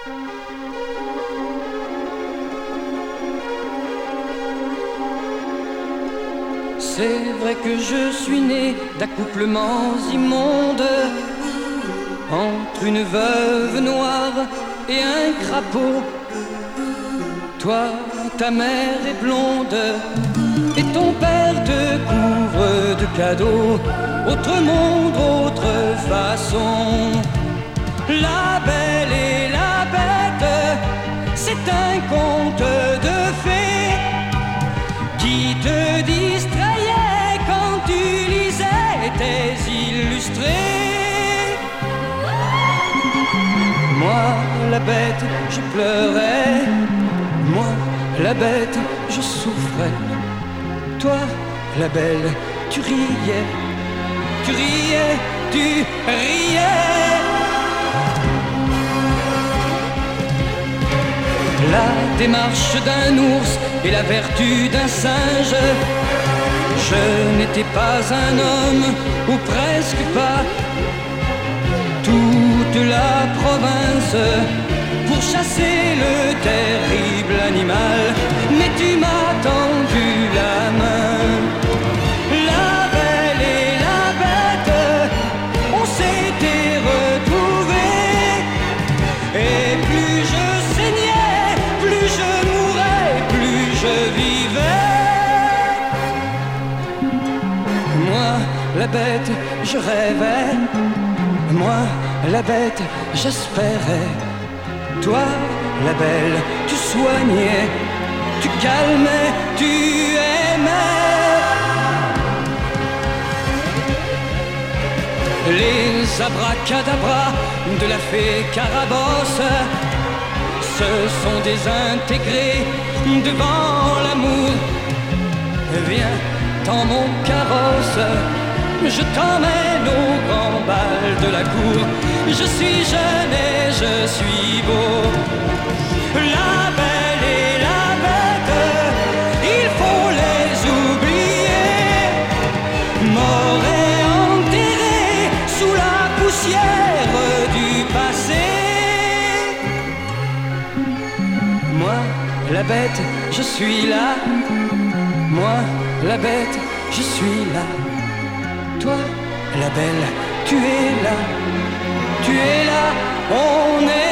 C'est vrai que je suis né d'accouplements immondes, entre une veuve noire et un crapaud. Toi, ta mère est blonde, et ton père te couvre de cadeaux. Autre monde, autre façon. La Belle et la Bête, c'est un conte de fées qui te distrayait quand tu lisais tes illustrés. Moi, la bête, je pleurais. Moi, la bête, je souffrais. Toi, la belle, tu riais. Tu riais, tu riais. La démarche d'un ours et la vertu d'un singe. Je n'étais pas un homme, ou presque pas. Toute la province pour chasser le terrible animal, mais tu m'as tendu la main. La Belle et la Bête, on s'était retrouvés, et plus je saignais, plus je mourais, plus je vivais. Moi, la bête, je rêvais. Moi, la bête, j'espérais. Toi, la belle, tu soignais, tu calmais, tu aimais. Les abracadabras de la fée Carabosse se sont désintégrés devant l'amour. Viens dans mon carrosse, je t'emmène au grand bal de la cour. Je suis jeune et je suis beau. La Belle et la Bête, il faut les oublier. Morts et enterrés sous la poussière du passé. Moi, la bête, je suis là. Moi, la bête, je suis là. Toi, la belle, tu es là. Tu es là, on est